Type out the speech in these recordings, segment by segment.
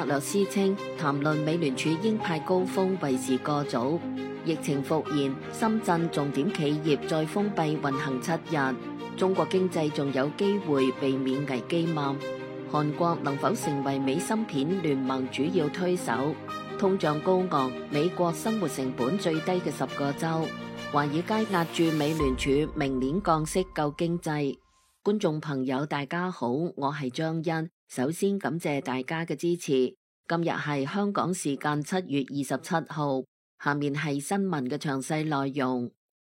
略師稱，談論美聯儲鷹派高峰為時過早。疫情復燃，深圳重點企業再封閉運行7日，中國經濟仲有機會避免危機嗎？韓國能否成為美芯片聯盟主要推手？通脹高昂，美國生活成本最低嘅10個州。華爾街押注美聯儲明年降息救經濟。觀眾朋友大家好，我係張欣，首先感謝大家嘅支持。今日係香港時間7月27號，下面係新聞嘅詳細內容。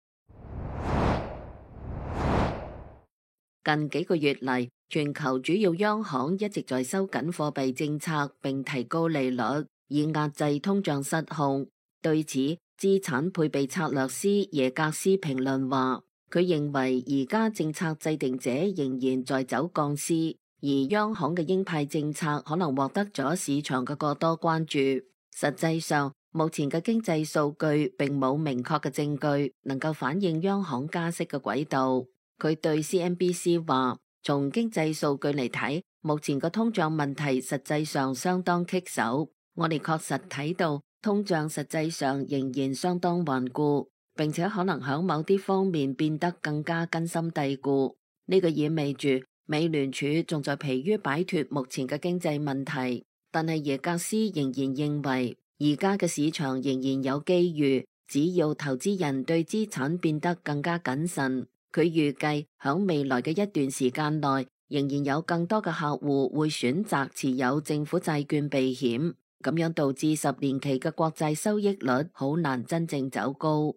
近幾個月嚟，全球主要央行一直在收緊貨幣政策並提高利率，以壓制通脹失控。對此，資產配備策略師耶格斯評論話，佢認為而家政策制定者仍然在走鋼絲，而央行嘅鷹派政策可能獲得咗市場嘅過多關注。實際上，目前嘅經濟數據並冇明確嘅證據能夠反映央行加息嘅軌道。佢對 CNBC 話，從經濟數據嚟睇，目前嘅通脹問題實際上相當棘手。我哋確實睇到通脹實際上仍然相當頑固，並且可能喺某啲方面變得更加根深蒂固。呢個意味住美聯儲仲在疲於擺脫目前嘅經濟問題，但係耶格斯仍然認為而家嘅市場仍然有機遇，只要投資人對資產變得更加謹慎。佢預計喺未來嘅一段時間內，仍然有更多嘅客戶會選擇持有政府債券避險，咁樣導致10年期嘅國債收益率好難真正走高。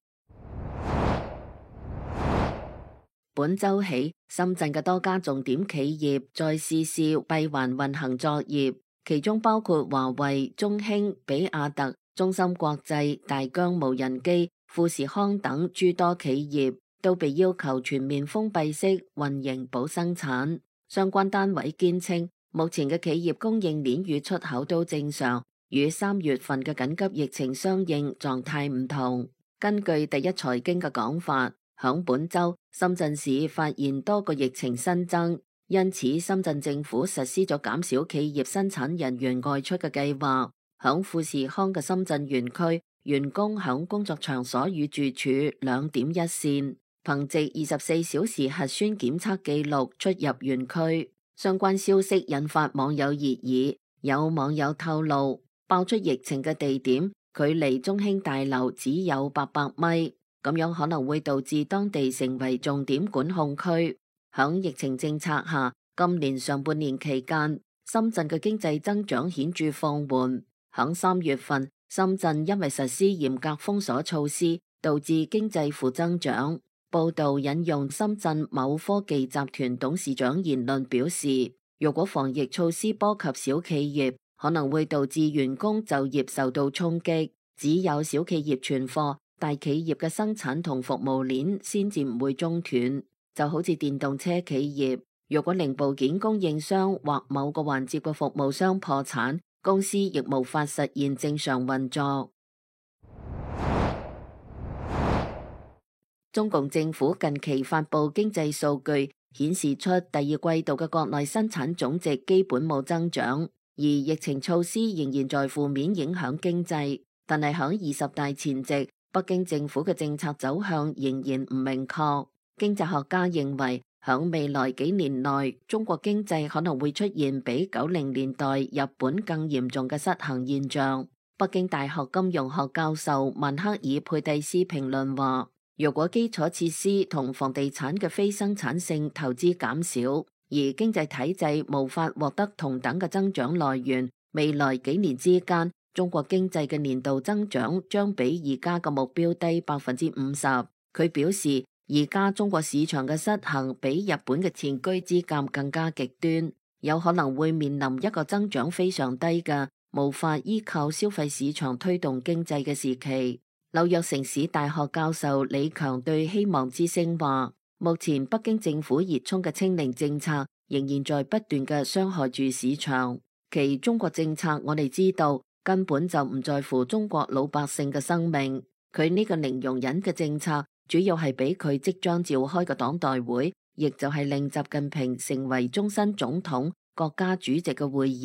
本週起，深圳嘅多家重點企業再試閉環運行作業，其中包括華為、中興、比亞特、中芯國際、大疆無人機、富士康等諸多企業都被要求全面封閉式運營保生產。相關單位堅稱，目前嘅企業供應鏈與出口都正常，與3月份嘅緊急疫情相應狀態唔同。根據第一財經嘅講法，響本週深圳市發現多個疫情新增，因此深圳政府實施咗減少企業生產人員外出嘅計劃。響富士康嘅深圳園區，員工響工作場所與住處2點一線，憑藉24小時核酸檢測記錄出入園區。相關消息引發網友熱議，有網友透露，爆出疫情嘅地點距離中興大樓只有800米，咁樣可能會導致當地成為重點管控區。響疫情政策下，今年上半年期間，深圳嘅經濟增長顯著放緩。響3月份，深圳因為實施嚴格封鎖措施，導致經濟負增長。報道引用深圳某科技集團董事長言論表示，如果防疫措施波及小企業，可能會導致員工就業受到衝擊。只有小企業存貨，大企業嘅生產同服務鏈先至唔會中斷。就好似電動車企業，如果零部件供應商或某個環節嘅服務商破產，公司亦無法實現正常運作。中共政府近期發布經濟數據，顯示出第二季度嘅國內生產總值基本冇增長，而疫情措施仍然在負面影響經濟。但係響20大前夕，北京政府嘅政策走向仍然唔明確。經濟學家認為，響未來幾年內，中國經濟可能會出現比90年代日本更嚴重嘅失衡現象。北京大學金融學教授曼克爾佩蒂斯評論話，如果基礎設施同房地產嘅非生產性投資減少，而經濟體制無法獲得同等嘅增長來源，未來幾年之間，中國經濟嘅年度增長將比而家嘅目標低50%。佢表示，而家中國市場嘅失衡比日本嘅前車之鑑更加極端，有可能會面臨一個增長非常低嘅、無法依靠消費市場推動經濟嘅時期。紐約城市大學教授李強對希望之聲話，目前北京政府熱衷嘅清零政策仍然在不斷嘅傷害住市場，其中國政策我哋知道根本就唔在乎中國老百姓嘅生命。佢呢個零容忍嘅政策主要係俾佢即將召開嘅黨代會，亦就係令習近平成為終身總統、國家主席嘅會議，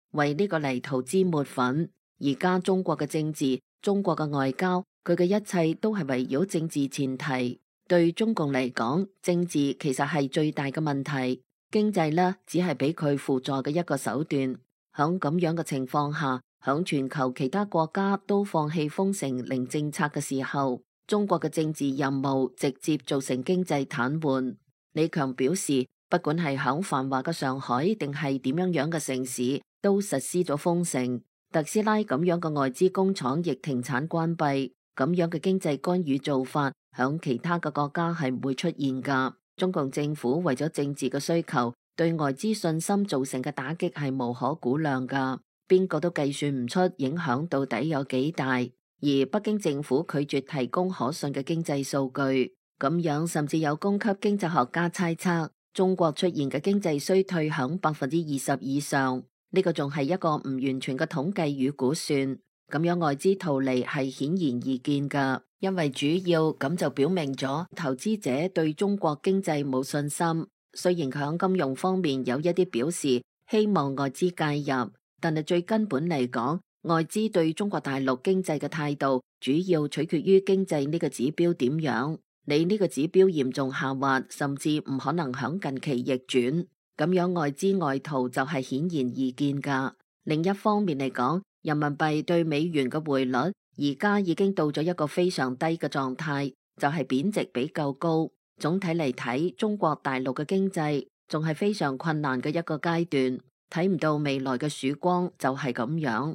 為呢個泥土沾抹粉。而家中國嘅政治、中國嘅外交，佢嘅一切都係圍繞政治前提。對中共嚟講，政治其實係最大嘅問題，經濟呢只係俾佢輔助嘅一個手段。響咁樣嘅情況下，響全球其他國家都放棄封城零政策嘅時候，中國嘅政治任務直接造成經濟癱瘓。李強表示，不管係響繁華嘅上海定係點樣嘅城市，都實施咗封城。特斯拉咁樣嘅外資工廠亦停產關閉，咁樣嘅經濟干預做法，響其他嘅國家係唔會出現噶。中共政府為咗政治嘅需求，對外資信心造成嘅打擊係無可估量噶，邊個都計算唔出影響到底有幾大。而北京政府拒絕提供可信嘅經濟數據，咁樣甚至有供給經濟學家猜測，中國出現嘅經濟衰退響20%以上。呢個仲係一個唔完全嘅統計與估算，咁樣外資逃離係顯然易見噶，因為主要咁就表明咗投資者對中國經濟冇信心。雖然佢喺金融方面有一啲表示希望外資介入，但係最根本嚟講，外資對中國大陸經濟嘅態度主要取決於經濟呢個指標點樣。你呢個指標嚴重下滑，甚至唔可能響近期逆轉。咁樣外資外逃就係顯然易見噶。另一方面嚟講，人民幣對美元嘅匯率而家已經到咗一個非常低嘅狀態，就係貶值比較高。總體嚟睇，中國大陸嘅經濟仲係非常困難嘅一個階段，睇唔到未來嘅曙光就係咁樣。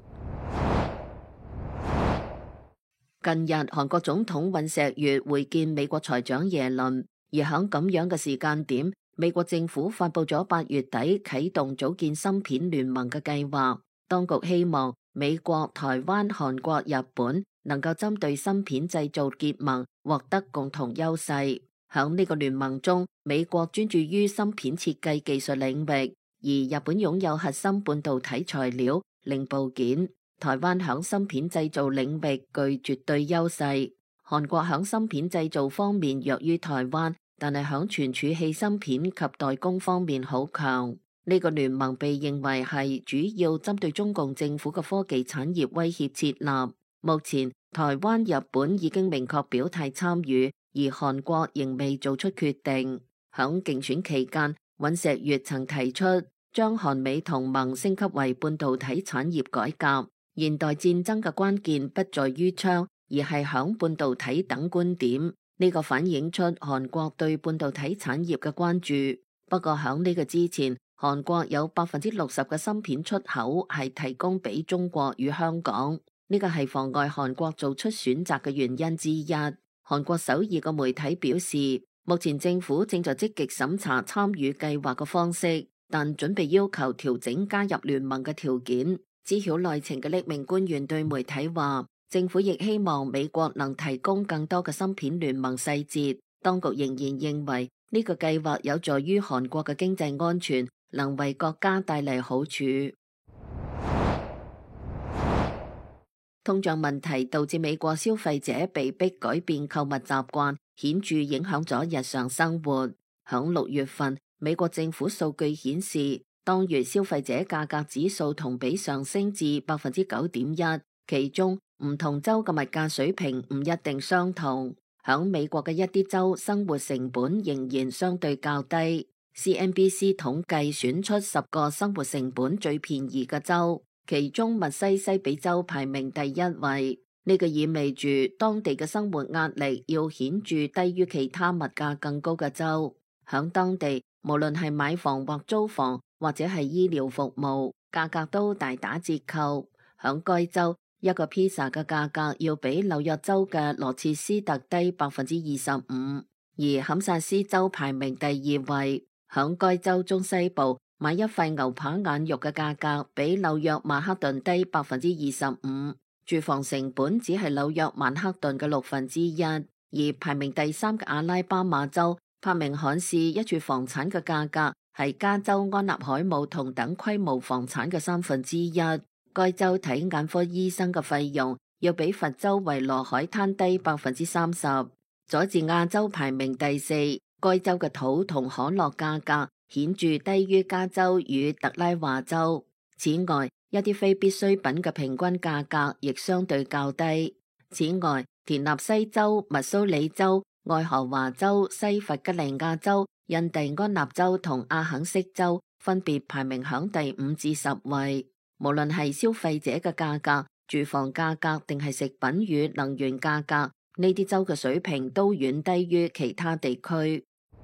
近日韓國總統尹錫悅會見美國財長耶倫，而響咁樣嘅時間點，美國政府發佈咗8月底啟動組建芯片聯盟嘅計劃，當局希望美國、台灣、韓國、日本能夠針對芯片製造結盟，獲得共同優勢。響呢個聯盟中，美國專注於芯片設計技術領域，而日本擁有核心半導體材料、零部件，台灣響芯片製造領域具絕對優勢，韓國響芯片製造方面弱於台灣，但係響存儲器芯片及代工方面好強。呢個聯盟被認為係主要針對中共政府嘅科技產業威脅設立。目前台灣、日本已經明確表態參與，而韓國仍未做出決定。響競選期間，尹錫悅曾提出將韓美同盟升級為半導體產業改革。現代戰爭嘅關鍵不在於槍，而係響半導體等觀點。呢個反映出韓國對半導體產業嘅關注。不過響呢個之前，韓國有60%嘅芯片出口係提供俾中國與香港，呢個係妨礙韓國做出選擇嘅原因之一。韓國首爾嘅媒體表示，目前政府正在積極審查參與計劃嘅方式，但準備要求調整加入聯盟嘅條件。知曉內情嘅匿名官員對媒體話，政府亦希望美國能提供更多嘅芯片聯盟細節。當局仍然認為呢個計劃有助於韓國嘅經濟安全，能為國家帶嚟好處。通脹問題導致美國消費者被迫改變購物習慣，顯著影響咗日常生活。響6月份，美國政府數據顯示，當月消費者價格指數同比上升至9.1%，其中唔同州嘅物價水平唔一定相同。響美國嘅一啲州，生活成本仍然相對較低。CNBC 統計選出10個生活成本最便宜嘅州，其中密西西比州排名第1位。呢個意味住當地嘅生活壓力要顯著低於其他物價更高嘅州。響當地，無論係買房或租房，或者係醫療服務，價格都大打折扣。響該州，一個披薩嘅價格要比紐約州嘅羅切斯特低25%，而堪薩斯州排名第2位。響該州中西部，買一塊牛扒眼肉嘅價格比紐約曼克頓低25%，住房成本只係紐約曼克頓嘅1/6。而排名第3嘅阿拉巴馬州，柏明罕市一處房產嘅價格係加州安納海姆同等規模房產嘅1/3。該州睇眼科醫生嘅費用要比佛州維羅海灘低30%。佐治亞州排名第4，該州嘅土同可樂價格顯著低於加州與特拉華州。此外， 一啲非必需品嘅平均價格亦相對較低。此外，田納西州、密蘇里州、愛荷華州、西弗吉尼亞州、印第安納州同阿肯色州分別排名響第5至10位。無論係消費者嘅價格、住房價格定係食品與能源價格，呢啲州嘅水平都遠低於其他地區。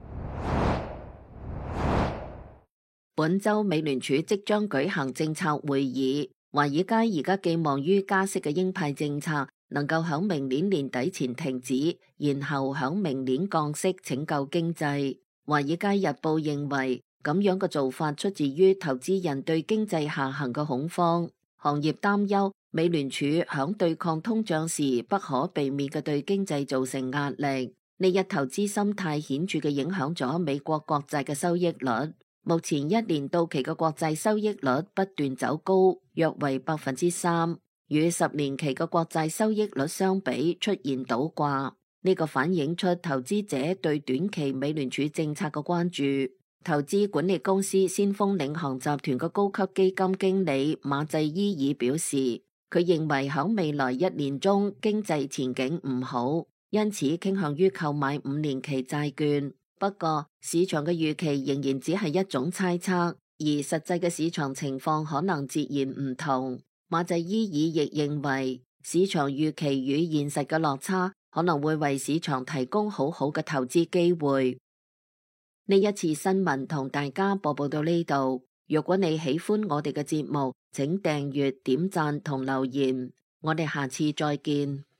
本周美聯儲即將舉行政策會議，華爾街而家寄望於加息嘅鷹派政策能夠響明年年底前停止，然後響明年降息拯救經濟。華爾街日報認為咁樣嘅做法出自於投資人對經濟下行嘅恐慌，行業擔憂美聯儲響對抗通脹時不可避免嘅對經濟造成壓力。呢一投資心態顯著嘅影響咗美國國債嘅收益率。目前1年到期嘅國債收益率不斷走高，約為3%，與10年期嘅國債收益率相比出現倒掛。呢個反映出投資者對短期美聯儲政策嘅關注。投資管理公司先鋒領航集團嘅高級基金經理馬濟伊爾表示，佢認為響未來1年中經濟前景唔好，因此傾向於購買5年期債券。不過市場嘅預期仍然只係一種猜測，而實際嘅市場情況可能截然唔同。馬濟伊爾亦認為，市場預期與現實嘅落差可能會為市場提供好好嘅投資機會。呢一次新聞同大家播報到呢度。如果你喜歡我哋嘅節目，請訂閱、點讚同留言。我哋下次再見。